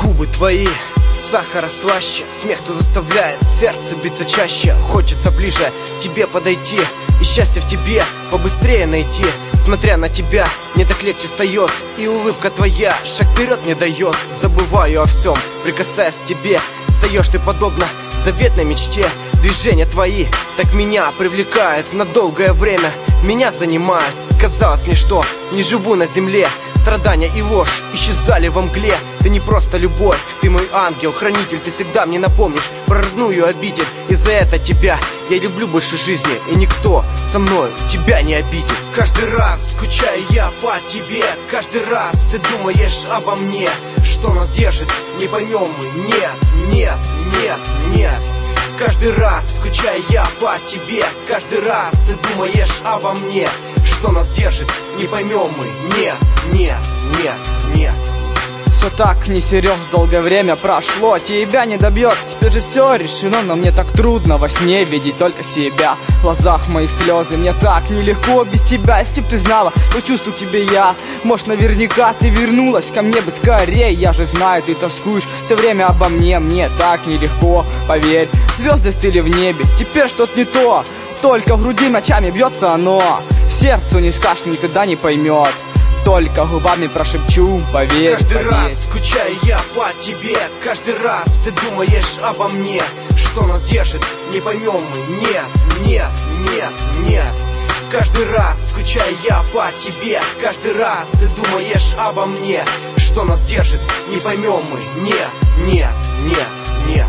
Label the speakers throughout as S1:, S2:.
S1: Губы твои, сахара слаще, смех, кто заставляет сердце биться чаще. Хочется ближе тебе подойти и счастье в тебе побыстрее найти. Смотря на тебя, мне так легче стает, и улыбка твоя шаг вперед мне дает. Забываю о всем, прикасаясь к тебе, встаешь ты подобно заветной мечте. Движения твои так меня привлекают на долгое время, меня занимают. Казалось мне, что не живу на земле. Страдания и ложь исчезали во мгле. Ты не просто любовь, ты мой ангел, хранитель. Ты всегда мне напомнишь про родную обитель. И за это тебя я люблю больше жизни, и никто со мной тебя не обидит. Каждый раз скучаю я по тебе, каждый раз ты думаешь обо мне. Что нас держит, не поймем мы, нет, нет, нет, нет. Каждый раз скучаю я по тебе, каждый раз ты думаешь обо мне. Что нас держит, не поймем мы, нет, нет, нет, нет.
S2: Все так несерьезно, долгое время прошло, тебя не добьешь, теперь же все решено. Но мне так трудно во сне видеть только себя. В глазах моих слезы, мне так нелегко без тебя. Если б ты знала, что чувствую к тебе я, может, наверняка ты вернулась ко мне бы скорее. Я же знаю, ты тоскуешь все время обо мне, мне так нелегко, поверь. Звезды стыли в небе, теперь что-то не то, только в груди ночами бьется оно. Сердцу не скажешь, никогда не поймет, только губами прошепчу, поверь.
S1: Каждый раз скучаю я по тебе, каждый раз ты думаешь обо мне. Что нас держит, не поймем мы, нет, нет, нет, нет. Каждый раз скучаю я по тебе, каждый раз ты думаешь обо мне. Что нас держит, не поймем мы, нет, нет, нет, нет.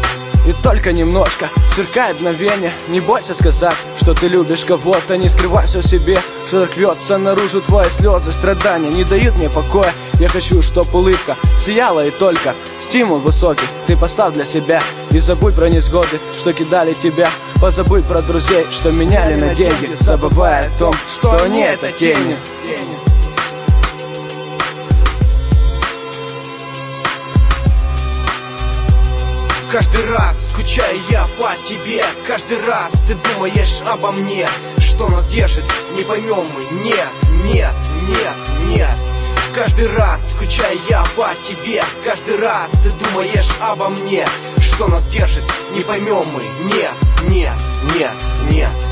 S3: И только немножко сверкает мгновение. Не бойся сказать, что ты любишь кого-то. Не скрывай все в себе, что так рвется наружу. Твои слезы, страдания не дают мне покоя. Я хочу, чтоб улыбка сияла, и только стимул высокий ты поставь для себя. И забудь про невзгоды, что кидали тебя. Позабудь про друзей, что меняли на деньги, забывая о том, что они это тени.
S1: Каждый раз скучаю я по тебе, каждый раз ты думаешь обо мне. Что нас держит, не поймем мы, нет, нет, нет, нет. Каждый раз скучаю я по тебе, каждый раз ты думаешь обо мне. Что нас держит, не поймем мы, нет, нет, нет, нет.